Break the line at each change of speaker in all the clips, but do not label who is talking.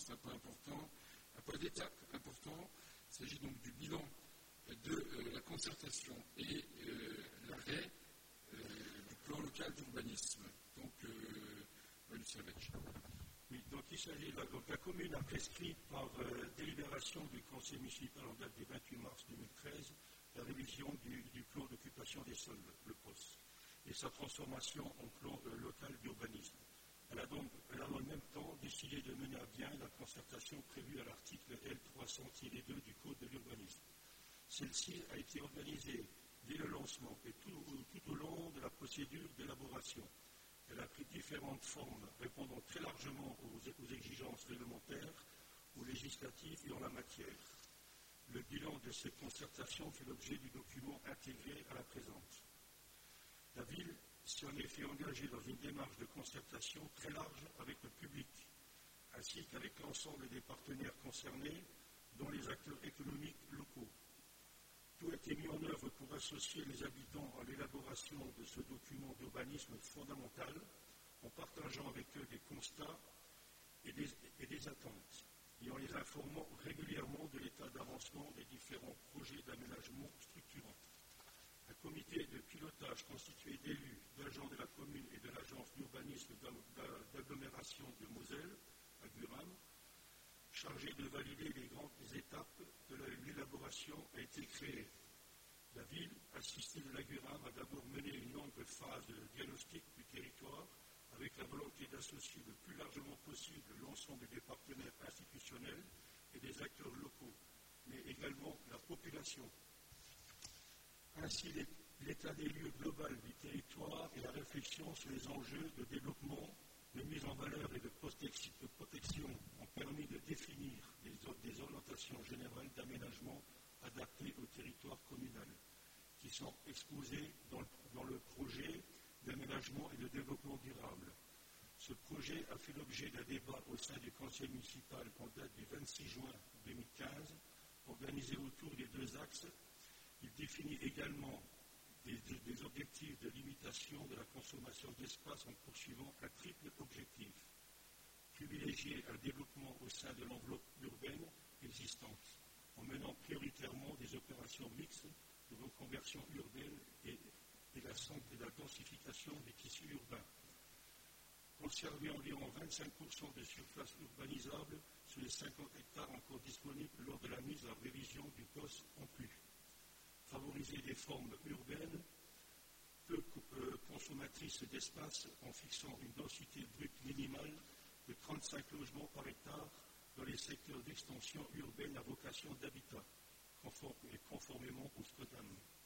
un point important, un point d'étape important. Il s'agit donc du bilan de la concertation et l'arrêt du plan local d'urbanisme. Donc, Lucien Vetch.
Oui, donc il s'agit là. Donc la commune a prescrit par délibération du conseil municipal en date du 28 mars 2013 la révision du plan d'occupation des sols, le POS, et sa transformation en plan local d'urbanisme. Elle a en même temps décidé de mener à bien la concertation prévue à l'article L300-2 du Code de l'urbanisme. Celle-ci a été organisée dès le lancement et tout au long de la procédure d'élaboration. Elle a pris différentes formes, répondant très largement aux exigences réglementaires ou législatives et en la matière. Le bilan de cette concertation fait l'objet du document intégré à la présente. La ville s'est en effet engagée dans une démarche de concertation très large avec le public, ainsi qu'avec l'ensemble des partenaires concernés, dont les acteurs économiques locaux. Tout a été mis en œuvre pour associer les habitants à l'élaboration de ce document d'urbanisme fondamental, en partageant avec eux des constats et des attentes, et en les informant régulièrement de l'état d'avancement des différents projets d'aménagement structurants. Un comité de pilotage constitué d'élus, d'agents de la commune et de l'agence d'urbanisme d'agglomération de Moselle, à Guram, chargé de valider les grandes étapes de l'élaboration, a été créé. La ville, assistée de la Guram, a d'abord mené une longue phase de diagnostic du territoire avec la volonté d'associer le plus largement possible l'ensemble des partenaires institutionnels et des acteurs locaux, mais également la population. Ainsi, l'état des lieux global du territoire et la réflexion sur les enjeux de développement, de mise en valeur et de protection ont permis de définir des orientations générales d'aménagement adaptées au territoire communal, qui sont exposées dans le projet d'aménagement et de développement durable. Ce projet a fait l'objet d'un débat au sein du conseil municipal en date du 26 juin 2015, organisé autour des deux axes. Il définit également des objectifs de limitation de la consommation d'espace en poursuivant un triple objectif. Privilégier un développement au sein de l'enveloppe urbaine existante, en menant prioritairement des opérations mixtes de reconversion urbaine et la densification des tissus urbains. Conserver environ 25% de surface urbanisable sur les 50 hectares encore disponibles lors de la mise en révision du POS en plus. Favoriser des formes urbaines peu consommatrices d'espace en fixant une densité brute minimale de 35 logements par hectare dans les secteurs d'extension urbaine à vocation d'habitat, conformément au SCOTAM.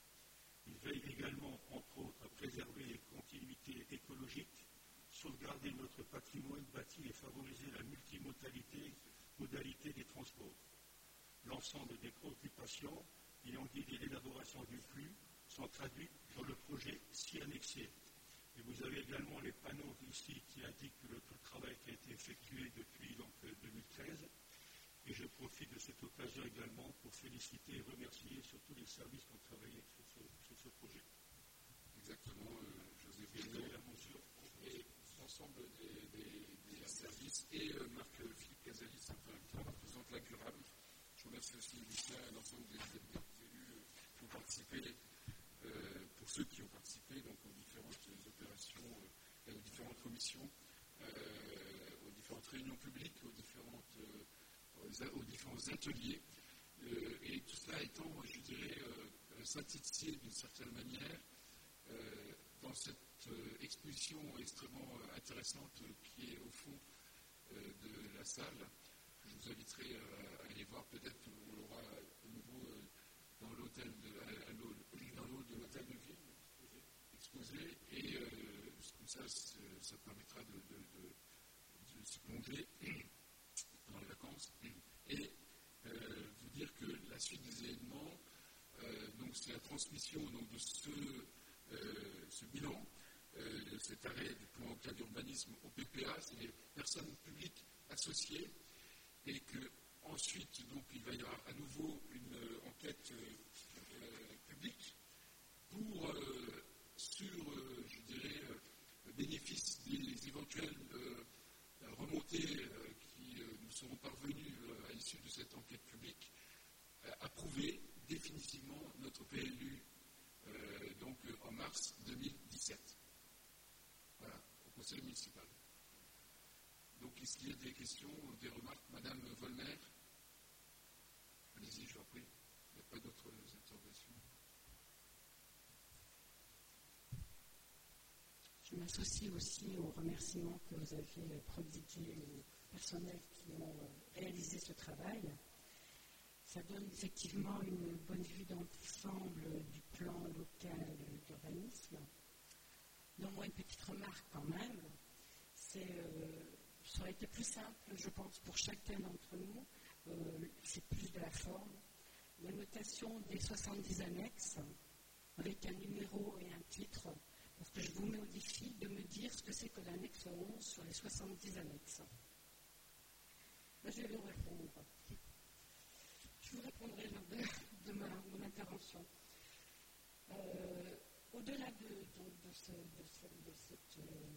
Il veille également, entre autres, à préserver les continuités écologiques, sauvegarder notre patrimoine bâti et favoriser la multimodalité des transports. L'ensemble des préoccupations ayant guidé l'élaboration du flux sont traduites dans le projet si annexé. Et vous avez également les panneaux ici qui indiquent le travail qui a été effectué depuis 2013. Et je profite de cette occasion également pour féliciter et remercier sur tous les services qui ont travaillé sur ce projet.
Exactement, José Bruno et l'ensemble des services et Marc-Philippe Casalis, qui représente la Guram. Je remercie aussi Lucien et l'ensemble des élus qui ont participé, pour ceux qui ont participé donc, aux différentes opérations, aux différentes commissions, aux différentes réunions publiques, aux différents ateliers. Et tout cela étant, je dirais, synthétisé d'une certaine manière dans cette exposition extrêmement intéressante qui est au fond de la salle. Je vous inviterai à aller voir, peut-être on l'aura à nouveau dans l'hôtel dans l'hôtel de l'hôtel de ville exposé, et comme ça permettra de se plonger dans les vacances. Et vous dire que la suite des événements, donc c'est la transmission donc, de ce bilan, de cet arrêt du plan local d'urbanisme au PPA, c'est les personnes publiques associées, et qu'ensuite, donc, il va y avoir à nouveau une enquête publique sur, je dirais, le bénéfice des éventuelles remontées qui nous seront parvenues des questions, des remarques. Madame Volner, allez-y, je vous en prie. Il n'y a pas d'autres interrogations.
Je m'associe aussi aux remerciements que vous avez prodigués aux personnels qui ont réalisé ce travail. Ça donne effectivement une bonne vue d'ensemble du plan local d'urbanisme. Néanmoins, une petite remarque quand même, ça aurait été plus simple, je pense, pour chacun d'entre nous, c'est plus de la forme. La notation des 70 annexes, avec un numéro et un titre, parce que je vous mets au défi de me dire ce que c'est que l'annexe 11 sur les 70 annexes. Là, je vais vous répondre. Je vous répondrai lors de mon intervention. Au-delà de cette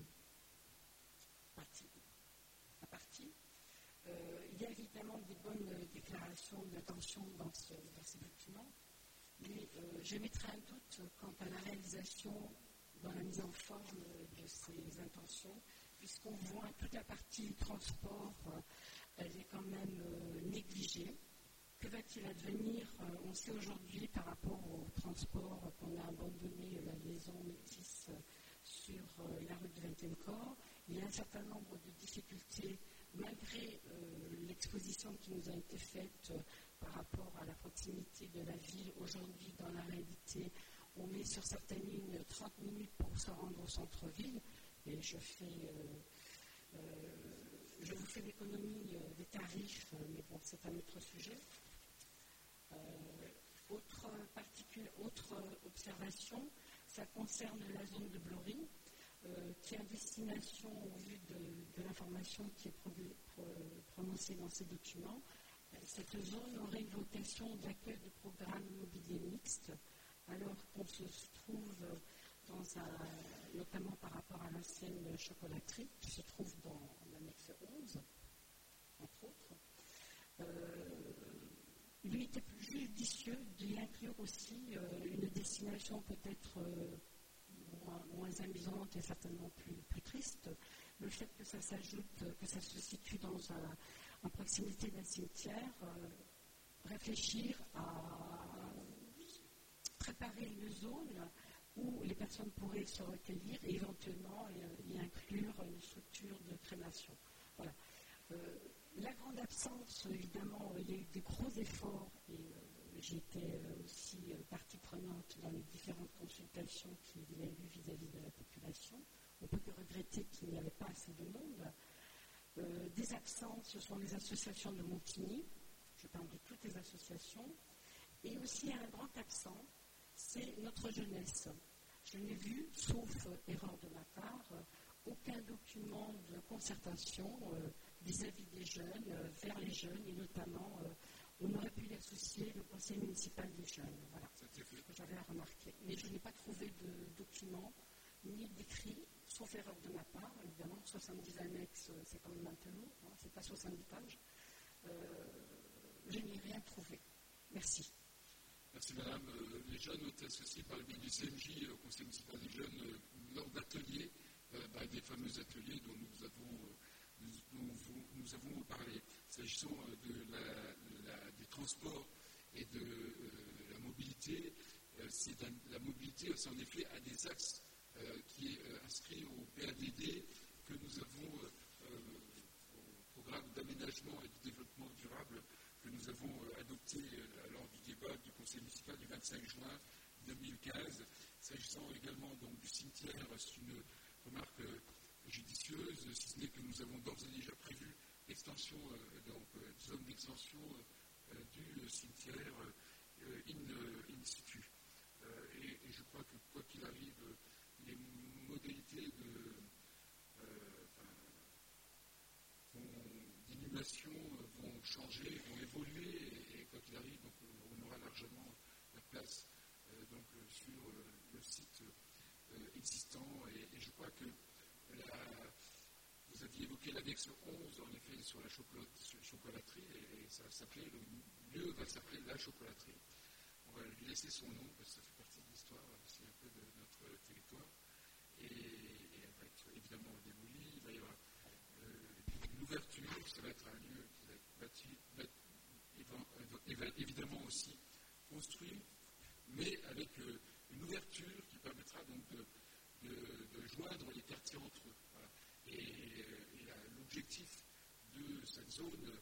partie, il y a évidemment des bonnes déclarations d'intention dans ces documents, mais j'émettrai un doute quant à la réalisation dans la mise en forme de ces intentions, puisqu'on voit toute la partie transport, elle est quand même négligée. Que va-t-il advenir? On sait aujourd'hui par rapport au transport qu'on a abandonné la liaison Métis sur la route de Venthencourt. Il y a un certain nombre de difficultés malgré l'exposition qui nous a été faite par rapport à la proximité de la ville. Aujourd'hui, dans la réalité, on met sur certaines lignes 30 minutes pour se rendre au centre-ville et je vous fais l'économie des tarifs, mais bon, c'est un autre sujet. Autre observation, ça concerne la zone de Blory, qui est à destination, au vu de l'information qui est prononcée dans ces documents. Cette zone aurait une vocation d'accueil de programmes immobiliers mixtes, alors qu'on se trouve notamment par rapport à l'ancienne chocolaterie, qui se trouve dans l'annexe 11, entre autres. Il était plus judicieux d'y inclure aussi une destination peut-être moins amusante et certainement plus triste. Le fait que ça s'ajoute, que ça se situe en proximité d'un cimetière, réfléchir à préparer une zone où les personnes pourraient se recueillir et éventuellement y inclure une structure de crémation. Voilà. La grande absence, évidemment, il y a eu des gros efforts et j'étais aussi partie prenante dans les différentes consultations qu'il y a eu vis-à-vis de la population. On peut que regretter qu'il n'y avait pas assez de monde. Des absents, ce sont les associations de Montigny, je parle de toutes les associations, et aussi un grand absent, c'est notre jeunesse. Je n'ai vu, sauf erreur de ma part, aucun document de concertation vis-à-vis des jeunes, vers les jeunes, et notamment, on aurait pu y associer le conseil municipal des jeunes. Voilà ce que j'avais à remarquer. Mais je n'ai pas trouvé de document, ni d'écrit, sauf erreur de ma part. Évidemment, 70 annexes, c'est quand même un peu lourd, hein, c'est pas 70 pages. Je n'ai rien trouvé. Merci.
Merci Madame. Les jeunes ont été associés par le biais du CMJ au conseil municipal des jeunes lors d'ateliers, des fameux ateliers dont nous avons parlé. S'agissant des transports et de la mobilité, la mobilité, c'est en effet un des axes qui est inscrit au PADD que nous avons au programme d'aménagement et de développement durable que nous avons adopté lors du débat du conseil municipal du 25 juin 2015. S'agissant également donc, du cimetière, c'est une remarque judicieuse, si ce n'est que nous avons d'ores et déjà prévu l'extension, zone d'extension du cimetière in situ. Et je crois que quoi qu'il arrive, les modalités d'inhumation vont changer, vont évoluer, et quoi qu'il arrive, donc, on aura largement la place sur le site existant. Et je crois que vous aviez évoqué l'annexe 11, en effet, sur la chocolaterie, et ça s'appelait, le lieu va s'appeler la chocolaterie. On va lui laisser son nom, parce que ça fait partie de l'histoire aussi un peu de notre territoire. Et elle va être évidemment démolie. Il va y avoir une ouverture, ça va être un lieu qui va être bâti, et va évidemment aussi construit, mais avec une ouverture qui permettra donc de joindre les quartiers entre eux. Voilà. Et l'objectif de cette zone,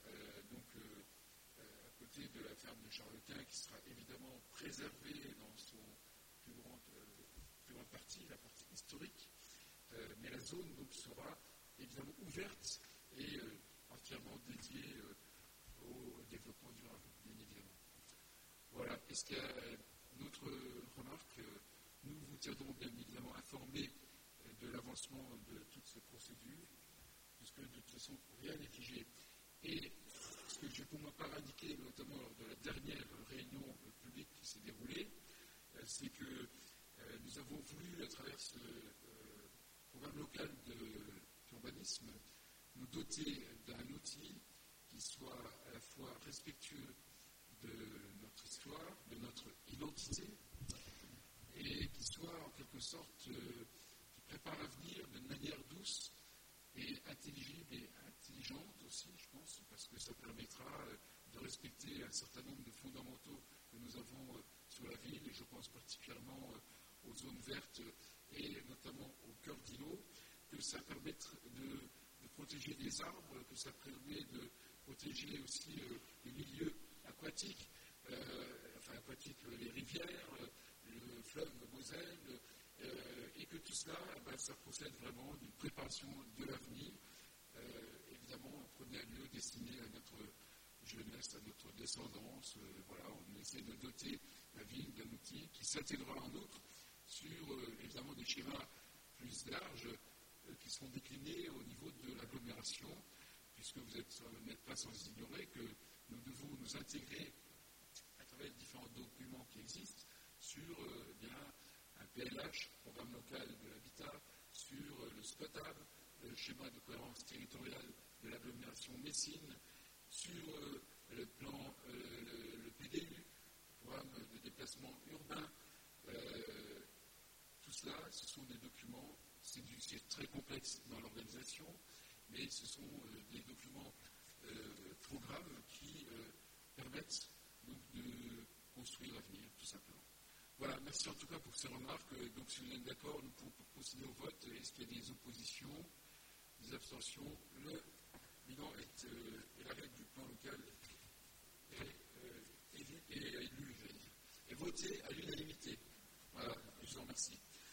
à côté de la ferme de Charles-Quint, qui sera évidemment préservée dans son plus grande partie, la partie historique, mais la zone donc sera évidemment ouverte et entièrement dédiée au développement durable, bien évidemment. Voilà. Est-ce qu'il y a une autre remarque? Nous vous tiendrons bien évidemment informés de l'avancement de toute cette procédure, puisque de toute façon, rien n'est figé. Et ce que j'ai pour ma part indiqué, notamment lors de la dernière réunion publique qui s'est déroulée, c'est que nous avons voulu, à travers ce programme local d'urbanisme, nous doter d'un outil qui soit à la fois respectueux de notre histoire, de notre identité, et qui soit en quelque sorte qui prépare l'avenir d'une manière douce et intelligible et intelligente aussi, je pense, parce que ça permettra de respecter un certain nombre de fondamentaux que nous avons sur la ville, et je pense particulièrement aux zones vertes et notamment au cœur d'îlots, que ça permet de protéger les arbres, que ça permet de protéger aussi les milieux aquatiques, les rivières, le fleuve Moselle, et que tout cela, ça procède vraiment d'une préparation de l'avenir, évidemment en premier lieu destiné à notre jeunesse, à notre descendance. Voilà, on essaie de doter la ville d'un outil qui s'intégrera en outre sur évidemment des schémas plus larges qui seront déclinés au niveau de l'agglomération, puisque vous n'êtes pas sans ignorer que nous devons nous intégrer à travers les différents documents qui existent sur un PLH, programme local de l'habitat, sur le SPOTAB, le schéma de cohérence territoriale de l'agglomération Messine, sur le plan, le PDU, programme de déplacement urbain. Tout cela, ce sont des documents, c'est très complexe dans l'organisation, mais ce sont des documents, programmes qui permettent donc de construire l'avenir, tout simplement. Voilà, merci en tout cas pour ces remarques. Donc, si vous êtes d'accord, nous pouvons procéder au vote. Est-ce qu'il y a des oppositions, des abstentions? Le bilan est la règle du plan local est élu et voté à